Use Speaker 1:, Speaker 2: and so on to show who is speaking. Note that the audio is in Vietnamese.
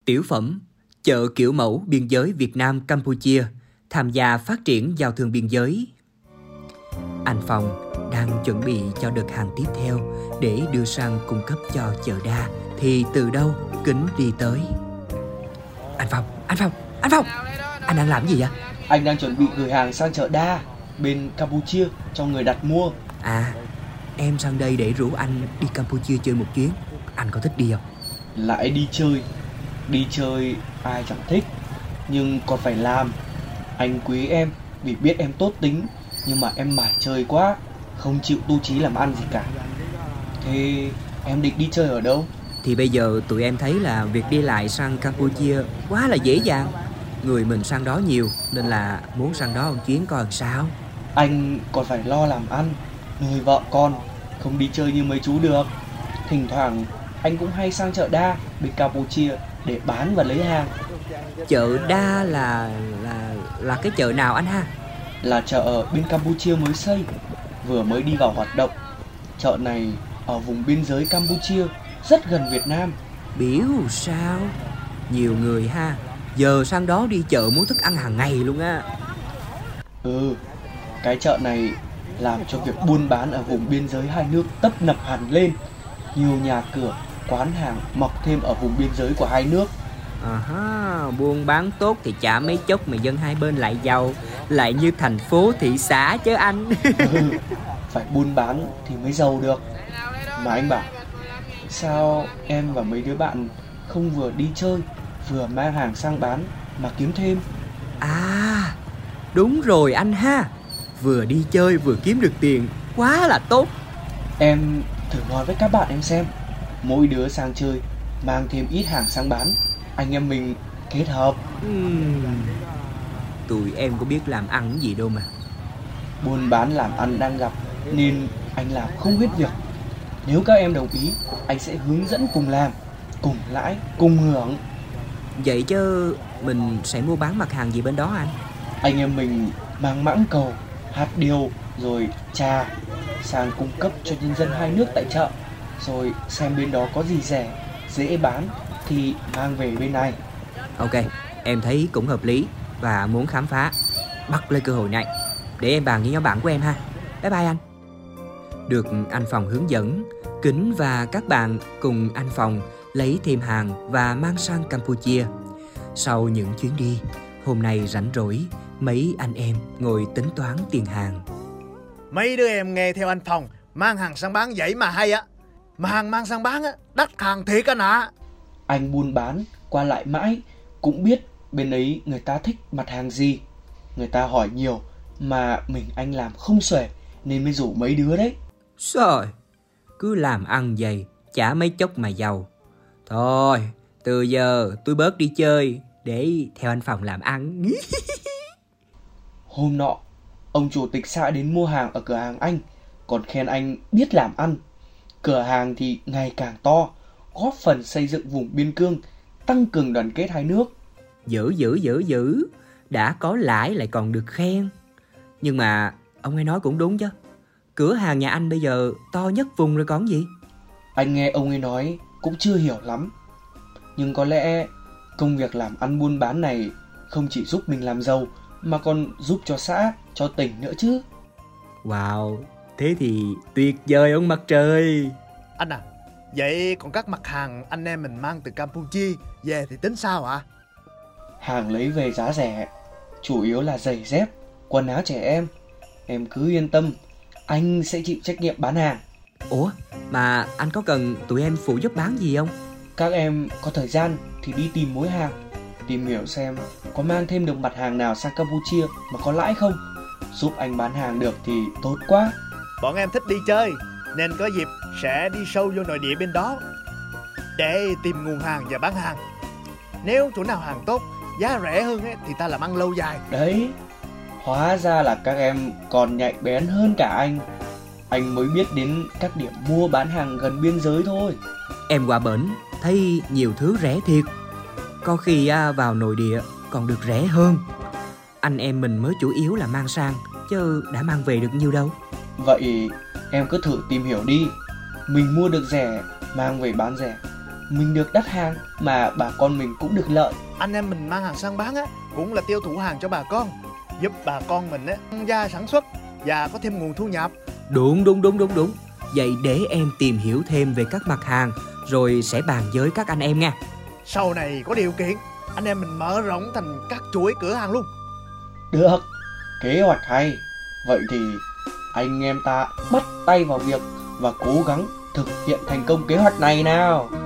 Speaker 1: Tiểu phẩm Chợ kiểu mẫu biên giới Việt Nam Campuchia tham gia phát triển giao thương biên giới. Anh Phong đang chuẩn bị cho đợt hàng tiếp theo để đưa sang cung cấp cho chợ đa thì từ đâu Kính đi tới. Anh Phong, anh đang làm gì vậy?
Speaker 2: Anh đang chuẩn bị gửi hàng sang chợ đa bên Campuchia cho người đặt mua.
Speaker 1: À, em sang đây để rủ anh đi Campuchia chơi một chuyến. Anh có thích đi không?
Speaker 2: Lại đi chơi? Đi chơi ai chẳng thích, nhưng còn phải làm. Anh quý em vì biết em tốt tính, nhưng mà em mải chơi quá, không chịu tu chí làm ăn gì cả. Thế em định đi chơi ở đâu?
Speaker 1: Thì bây giờ tụi em thấy là việc đi lại sang Campuchia quá là dễ dàng. Người mình sang đó nhiều nên là muốn sang đó một chuyến coi làm sao.
Speaker 2: Anh còn phải lo làm ăn, nuôi vợ con, không đi chơi như mấy chú được. Thỉnh thoảng anh cũng hay sang chợ đa bên Campuchia để bán và lấy hàng.
Speaker 1: Chợ đa là cái chợ nào anh ha?
Speaker 2: Là chợ ở bên Campuchia mới xây, vừa mới đi vào hoạt động. Chợ này ở vùng biên giới Campuchia, rất gần Việt Nam.
Speaker 1: Biểu sao? Nhiều người ha, giờ sang đó đi chợ mua thức ăn hàng ngày luôn á.
Speaker 2: Cái chợ này làm cho việc buôn bán ở vùng biên giới hai nước tấp nập hẳn lên. Nhiều nhà cửa, quán hàng mọc thêm ở vùng biên giới của hai nước.
Speaker 1: Buôn bán tốt thì chả mấy chốc mà dân hai bên lại giàu, lại như thành phố thị xã chứ anh.
Speaker 2: Phải buôn bán thì mới giàu được. Mà anh bảo, sao em và mấy đứa bạn không vừa đi chơi vừa mang hàng sang bán mà kiếm thêm?
Speaker 1: À, đúng rồi anh ha, vừa đi chơi vừa kiếm được tiền, quá là tốt.
Speaker 2: Em thử nói với các bạn em xem, mỗi đứa sang chơi mang thêm ít hàng sang bán, anh em mình kết hợp.
Speaker 1: Tụi em có biết làm ăn gì đâu mà.
Speaker 2: Buôn bán làm ăn đang gặp nên anh làm không hết việc. Nếu các em đồng ý, anh sẽ hướng dẫn cùng làm, cùng lãi, cùng hưởng.
Speaker 1: Vậy chứ mình sẽ mua bán mặt hàng gì bên đó anh?
Speaker 2: Anh em mình mang mãng cầu, hạt điều rồi trà sang cung cấp cho nhân dân hai nước tại chợ, rồi xem bên đó có gì rẻ, dễ bán thì mang về bên này.
Speaker 1: Ok, em thấy cũng hợp lý và muốn khám phá. Bắt lấy cơ hội này để em bàn với nhóm bạn của em ha. Bye bye anh. Được anh Phòng hướng dẫn, Kính và các bạn cùng anh Phòng lấy thêm hàng và mang sang Campuchia. Sau những chuyến đi, hôm nay rảnh rỗi, mấy anh em ngồi tính toán tiền hàng.
Speaker 3: Mấy đứa em nghe theo anh Phòng mang hàng sang bán vậy mà hay á. Mà hàng mang sang bán á, đắt hàng thiệt anh ạ.
Speaker 2: Anh buôn bán qua lại mãi, cũng biết bên ấy người ta thích mặt hàng gì. Người ta hỏi nhiều mà mình anh làm không xuể nên mới rủ mấy đứa đấy.
Speaker 1: Trời, cứ làm ăn vậy chả mấy chốc mà giàu. Thôi, từ giờ tôi bớt đi chơi để theo anh Phòng làm ăn.
Speaker 2: Hôm nọ, ông chủ tịch xã đến mua hàng ở cửa hàng anh, còn khen anh biết làm ăn. Cửa hàng thì ngày càng to, góp phần xây dựng vùng biên cương, tăng cường đoàn kết hai nước.
Speaker 1: Dữ, đã có lãi lại còn được khen. Nhưng mà ông ấy nói cũng đúng chứ, cửa hàng nhà anh bây giờ to nhất vùng rồi còn gì.
Speaker 2: Anh nghe ông ấy nói cũng chưa hiểu lắm. Nhưng có lẽ công việc làm ăn buôn bán này không chỉ giúp mình làm giàu mà còn giúp cho xã, cho tỉnh nữa chứ.
Speaker 1: Wow, thế thì tuyệt vời ông mặt trời.
Speaker 3: Anh à, vậy còn các mặt hàng anh em mình mang từ Campuchia về thì tính sao ạ?
Speaker 2: Hàng lấy về giá rẻ, chủ yếu là giày dép, quần áo trẻ em. Em cứ yên tâm, anh sẽ chịu trách nhiệm bán hàng.
Speaker 1: Ủa, mà anh có cần tụi em phụ giúp bán gì không?
Speaker 2: Các em có thời gian thì đi tìm mối hàng, tìm hiểu xem có mang thêm được mặt hàng nào sang Campuchia mà có lãi không. Giúp anh bán hàng được thì tốt quá.
Speaker 3: Bọn em thích đi chơi nên có dịp sẽ đi sâu vô nội địa bên đó để tìm nguồn hàng và bán hàng. Nếu chỗ nào hàng tốt, giá rẻ hơn thì ta làm ăn lâu dài.
Speaker 2: Đấy, hóa ra là các em còn nhạy bén hơn cả anh. Anh mới biết đến các điểm mua bán hàng gần biên giới thôi.
Speaker 1: Em qua bển thấy nhiều thứ rẻ thiệt. Có khi vào nội địa còn được rẻ hơn. Anh em mình mới chủ yếu là mang sang, chứ đã mang về được nhiêu đâu.
Speaker 2: Vậy em cứ thử tìm hiểu đi. Mình mua được rẻ, mang về bán rẻ, Mình được đắt hàng mà bà con mình cũng được lợi.
Speaker 3: Anh em mình mang hàng sang bán á cũng là tiêu thụ hàng cho bà con, giúp bà con mình á tăng gia sản xuất và có thêm nguồn thu nhập.
Speaker 1: Đúng. Vậy để em tìm hiểu thêm về các mặt hàng rồi sẽ bàn với các anh em nha.
Speaker 3: Sau này có điều kiện, anh em mình mở rộng thành các chuỗi cửa hàng luôn.
Speaker 2: Được, kế hoạch hay. Vậy thì anh em ta bắt tay vào việc và cố gắng thực hiện thành công kế hoạch này nào.